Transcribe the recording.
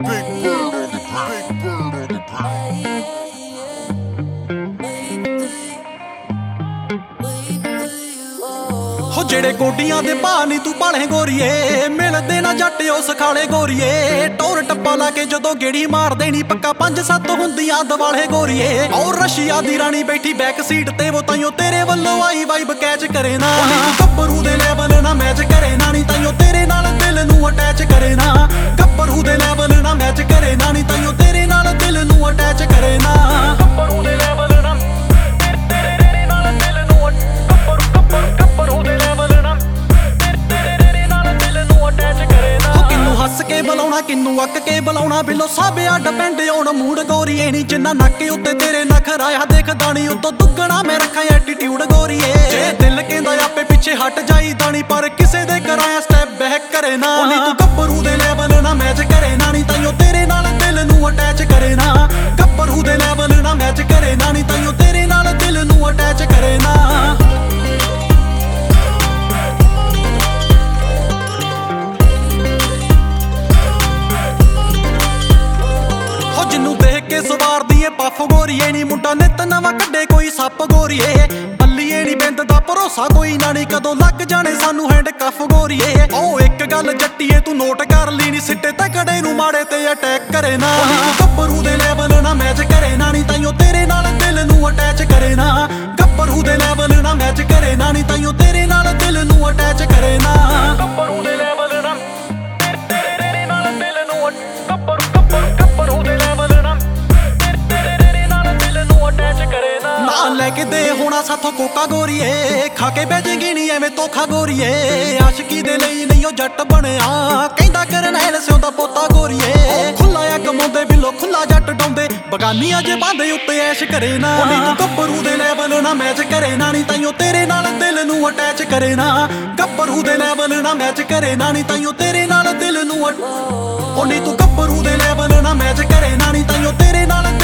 Big bird on the big bird on the ਹੋ ਜਿਹੜੇ ਗੋਡੀਆਂ ਦੇ ਭਾਅ ਨੀ ਤੂੰ ਭਾਲੇ ਗੋਰੀਏ, ਮਿਲਦੇ ਨਾ ਜੱਟ ਉਸ ਖਾਲੇ ਗੋਰੀਏ। ਟੋਰ ਟੱਪਾ ਲਾ ਕੇ ਜਦੋਂ ਗੇੜੀ ਮਾਰਦੇ ਨੀ ਪੱਕਾ 5-7 ਹੁੰਦੀਆਂ ਦਿਵਾਲੇ ਗੋਰੀਏ। ਔਰ ਰਸ਼ੀਆ ਦੀ ਰਾਣੀ ਬੈਠੀ ਬੈਕ ਸੀਟ ਤੇ ਉਹ ਤਾਈਓ ਤੇਰੇ ਵੱਲੋਂ ਆਈ ਵਾਈਬ ਕੈਚ ਕਰੇ ਨਾ। ਗੱਭਰੂ ਦੇ ਲੈਵਲ ਨਾ ਮੈਚ ਕਰੇ ਨਾ, ਨੀ ਤਾਈਓ ਤੇਰੇ ਨਾਲ ਦਿਲ ਨੂੰ ਅਟੈਚ ਕਰੇ ਨਾ। ਗੱਭਰੂ ਦੇ ਲੈਵਲ ਨਾ ਮੈਚ ਕਰੇ ਨਾ, ਨੀ ਤਾਈਓ ਤੇਰੇ ਨਾਲ ਦਿਲ ਨੂੰ ਅਟੈਚ ਕਰੇ ਨਾ। ਗੱਭਰੂ ਦੇ ਲੈਵਲ ਨਾ ਤੇਰੇ ਨਾਲ ਦਿਲ ਨੂੰ ਗੱਭਰੂ ਦੇ ਲੈਵਲ ਨਾ ਤੇਰੇ ਨਾਲ ਦਿਲ ਨੂੰ ਅਟੈਚ ਕਰੇ ਨਾ। ਹੋ ਕਿੰਨੂੰ ਹੱਸ ਕੇ ਬੁਲਾਉਣਾ, ਕਿੰਨੂੰ ਅੱਕ ਕੇ ਬੁਲਾਉਣਾ, ਬਿੱਲੋ ਸਾਬਿਆ ਡਿਪੈਂਡ ਔਨ ਮੂਡ ਗੋਰੀਏ। ਨੀ ਜਿੰਨਾ ਨੱਕ ਉੱਤੇ ਤੇਰੇ ਨਖਰਾਇਆ ਦੇਖਦਾ ਨੀ ਉਤੋਂ ਦੁੱਗਣਾ ਮੈਂ ਰੱਖਾਂ ਐਟੀਟਿਊਡ ਗੋਰੀਏ। ਜੇ ਦਿਲ ਕਹਿੰਦਾ ਆਪੇ ਪਿੱਛੇ ਹਟ ਜਾਈਦਾ ਨੀ, ਪਰ ਕਿਸੇ ਦੇ ਕਰਾਇਆ ਸਟੈਪ ਬੈਕ ਕਰੇ ਨਾ। ਨੀ ਤੂੰ ਗੱਭਰੂ ਦੇ ਲੈਵਲ ਨਾ ਮੈਚ ਕਰੇ ਨਾ, ਨੀ ਤਾਈਓ ਤੇਰੇ ਨਾਲ ਦਿਲ ਨੂੰ ਅਟੈਚ ਕਰੇ ਨਾ। ਗੱਭਰੂ ਦੇ ਲੈਵਲ ਨਾ ਮੈਚ ਕਰੇ ਨਾ, ਨੀ ਤਾਈਓ ਤੇਰੇ ਨਾਲ ਦਿਲ ਨੂੰ ਅਟੈਚ ਕਰੇ ਨਾ। ਸਵਾਰਦੀ ਏ ਪੱਫ ਗੋਰੀਏ, ਨੀ ਮੁੰਡਾ ਨਿੱਤ ਨਵਾਂ ਕੱਢੇ ਕੋਈ ਸੱਪ ਗੋਰੀਏ। ਬੱਲੀਏ ਨੀ ਬਿੰਦ ਦਾ ਭਰੋਸਾ ਕੋਈ ਨਾ, ਨੀ ਕਦੋਂ ਲੱਗ ਜਾਣੇ ਸਾਨੂੰ ਹੈਂਡ ਕੱਫ ਗੋਰੀਏ। ਉਹ ਇੱਕ ਗੱਲ ਜੱਟੀਏ ਤੂੰ ਨੋਟ ਕਰ ਲਈ, ਨੀ ਸਿੱਟੇ ਤਕੜੇ ਨੂੰ ਮਾੜੇ ਤੇ ਅਟੈਕ ਕਰੇ ਨਾ। ਗੱਭਰੂ ਦੇ ਲੈਵਲ ਨਾ ਮੈਚ ਕਰੇ ਨਾ, ਨੀ ਤਾਈਓ ਤੇਰੇ ਨਾਲ ਦਿਲ ਨੂੰ ਅਟੈਚ ਕਰੇ ਨਾ। ਗੱਭਰੂ ਦੇ ਲੈਵਲ ਨਾ ਮੈਚ ਕਰੇ ਨਾ, ਨੀ ਤਾਈਓ ਤੇਰੇ ਨਾਲ ਦਿਲ ਨੂੰ ਅਟੈਚ ਕਰੇ ਨਾ। ਗੱਭਰੂ ਦੇ ਲੈਵਲ ਨਾ ਤੇਰੇ ਨਾਲ ਦਿਲ ਨੂੰ ਗੱਭਰੂ ਦੇ ਲੈਵਲ ਨਾ ਨਾਲ ਲੈ ਕੇ ਦੇ ਹੋਣਾ ਸਾਥੋਂ ਕੋਕਾ ਗੋਰੀਏ। ਖਾ ਕੇ ਬੈਜੇਗੀ ਨੀ ਐਵੇਂ ਧੋਖਾ ਗੋਰੀਏ। ਆਸ਼ਕੀ ਦੇ ਲਈ ਨਹੀਂ ਉਹ ਜੱਟ ਬਣਿਆ, ਕਹਿੰਦਾ ਕਰਨੈਲ ਸਿਓ ਦਾ ਪੋਤਾ ਗੋਰੀਏ। ਖੁੱਲਾ ਆ ਕਮਾਉਂਦੇ ਬਿੱਲੋ ਖੁੱਲਾ ਜੱਟ ਡਾਉਂਦੇ, ਬਗਾਨੀਆਂ ਜੇ ਬਾਂਦੇ ਉੱਤੇ ਐਸ਼ ਕਰੇ ਨਾ। ਨੀ ਤੂੰ ਗੱਭਰੂ ਦੇ ਲੈਵਲ ਨਾ ਮੈਚ ਕਰੇ ਨਾ, ਨੀ ਤਾਈਓ ਤੇਰੇ ਨਾਲ ਦਿਲ ਨੂੰ ਅਟੈਚ ਕਰੇ ਨਾ। ਗੱਭਰੂ ਦੇ ਲੈਵਲ ਨਾ ਮੈਚ ਕਰੇ ਨਾ, ਨੀ ਤਾਈਓ ਤੇਰੇ ਨਾਲ ਦਿਲ ਨੂੰ ਨੀ ਤੂੰ ਗੱਭਰੂ ਦੇ ਲੈਵਲ ਨਾ ਮੈਚ ਕਰੇ ਨਾ, ਨੀ ਤਾਈਓ ਤੇਰੇ ਨਾਲ